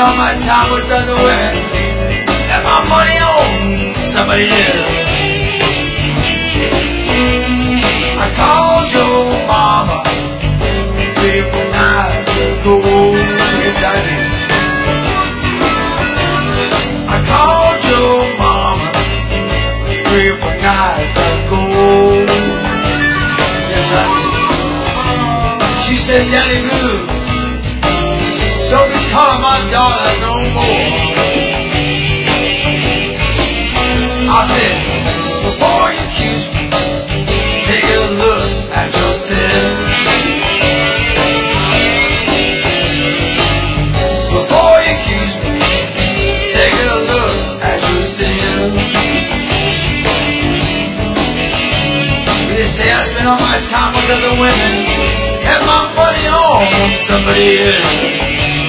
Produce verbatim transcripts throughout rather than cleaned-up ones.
all my time with other women and my money on somebody else. I called your mama three or four nights ago. Yes, I did. I called your mama three or four nights ago. Yes, I did. She said, Daddy Blue, don't be calling my daughter no more. I said, before you accuse me, take a look at yourself. Before you accuse me, take a look at yourself. They say I spend all my time with other women and my money on somebody else.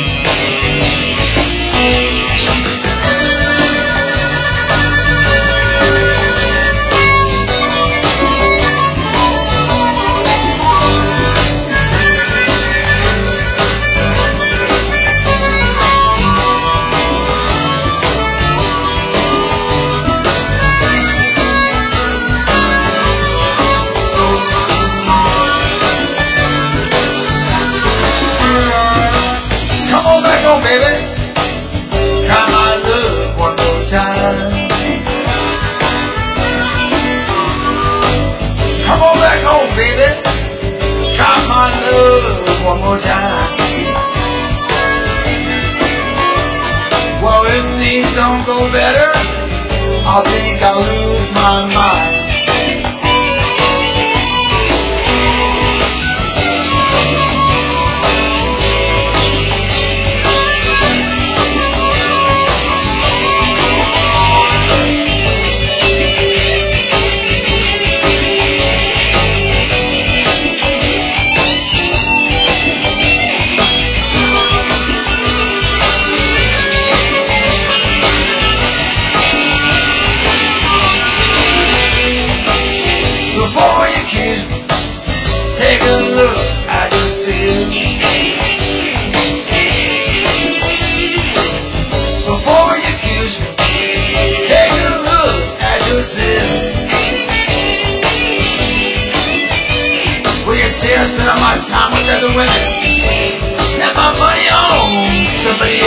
Baby, try my love one more time. Come on back home, baby. Try my love one more time. Well, if things don't go better, I think I'll lose my mind. Before you accuse me, take a look at yourself. Before you accuse me, take a look at yourself. Well, you say I spend all my time with other women and my money on somebody else.